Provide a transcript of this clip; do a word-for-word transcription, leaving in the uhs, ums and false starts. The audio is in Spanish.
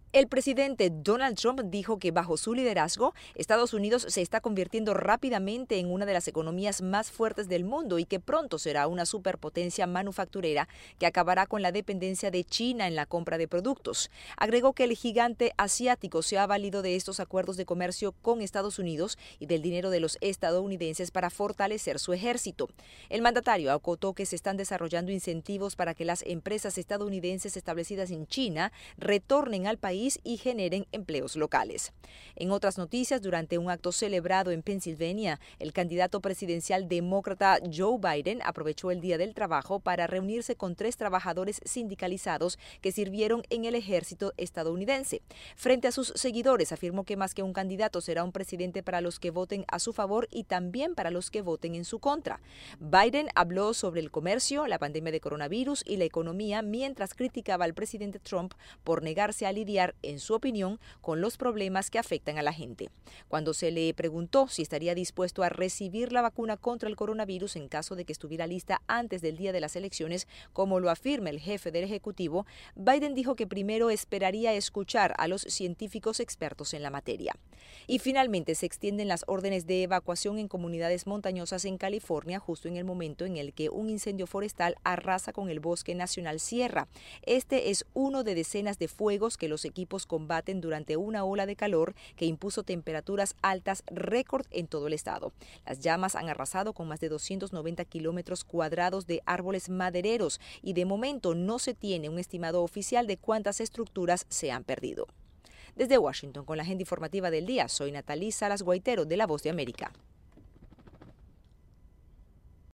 El presidente Donald Trump dijo que bajo su liderazgo, Estados Unidos se está convirtiendo rápidamente en una de las economías más fuertes del mundo y que pronto será una superpotencia manufacturera que acabará con la dependencia de China en la compra de productos. Agregó que el gigante asiático se ha valido de estos acuerdos de comercio con Estados Unidos y del dinero de los estadounidenses para fortalecer su ejército. El mandatario acotó que se están desarrollando incentivos para que las empresas estadounidenses establecidas en China retornen al país y generen empleos locales. En otras noticias, durante un acto celebrado en Pensilvania, el candidato presidencial demócrata Joe Biden aprovechó el Día del Trabajo para reunirse con tres trabajadores sindicalizados que sirvieron en el ejército estadounidense. Frente a sus seguidores, afirmó que más que un candidato será un presidente para los que voten a su favor y también para los que voten en su contra. Biden habló sobre el comercio, la pandemia de coronavirus y la economía mientras criticaba al presidente Trump por negarse a lidiar, en su opinión, con los problemas que afectan a la gente. Cuando se le preguntó si estaría dispuesto a recibir la vacuna contra el coronavirus en caso de que estuviera lista antes del día de las elecciones, como lo afirma el jefe del Ejecutivo, Biden dijo que primero esperaría escuchar a los científicos expertos en la materia. Y finalmente se extienden las órdenes de evacuación en comunidades montañosas en California justo en el momento en el que un incendio forestal arrasa con el Bosque Nacional Sierra. Este es uno de decenas de fuegos que los equipos combaten durante una ola de calor que impuso temperaturas altas récord en todo el estado. Las llamas han arrasado con más de doscientos noventa kilómetros cuadrados de árboles madereros y de momento no se tiene un estimado oficial de cuántas estructuras se han perdido. Desde Washington, con la agenda informativa del día, soy Natalí Salas Guaitero de La Voz de América.